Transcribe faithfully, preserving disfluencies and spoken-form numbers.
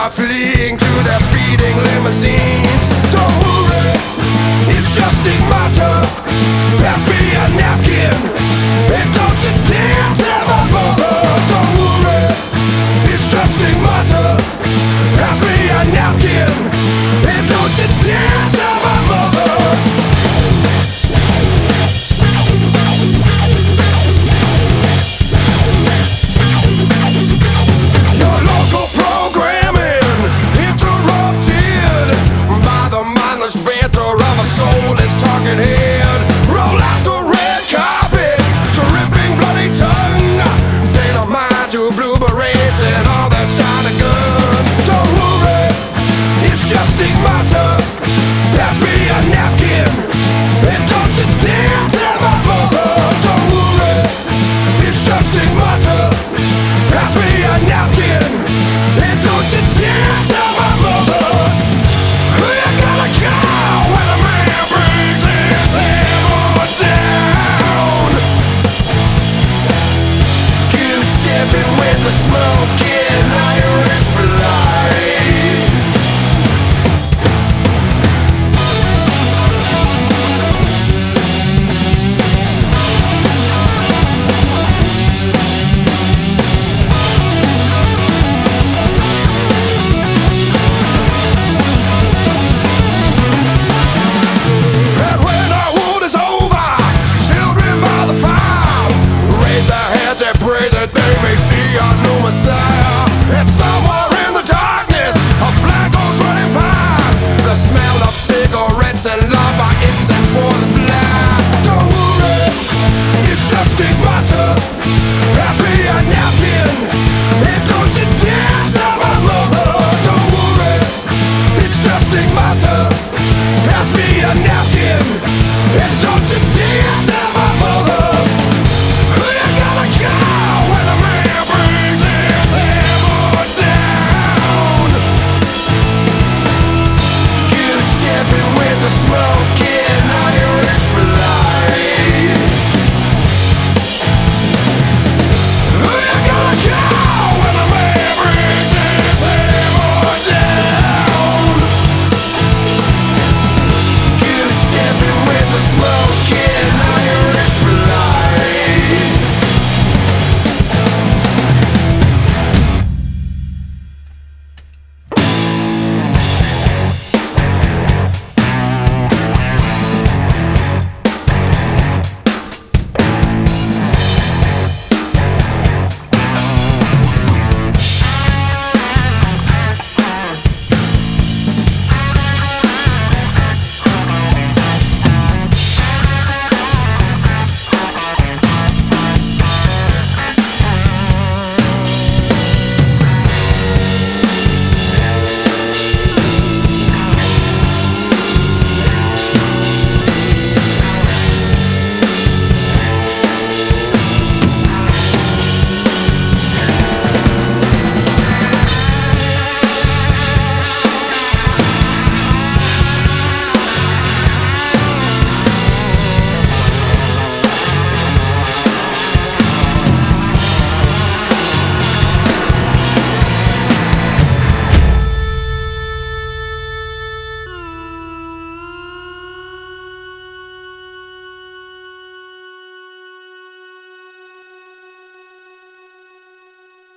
are fleeing to their speeding limousines. Don't worry, it's just stigmata. Pass me a napkin, and don't you dare tell my mother. Don't worry, it's just stigmata. Pass me a napkin, and don't you dare tell my mother. Head. Roll out the red carpet, dripping bloody tongue. Dynamite to blue berets and all their shiny guns. Don't worry, it's just stigmata. Pass me a napkin, and don't you dare tell my mother. Don't worry, it's just stigmata. Pass me a napkin, and don't you dare tell my mother. You gotta go when a man brings his hammer down. Q-stepping with the smoking Irish fly. And somewhere in the darkness, a flag goes running by. The smell of cigarettes and lava incense for the fly. Don't worry, it's just stigmata.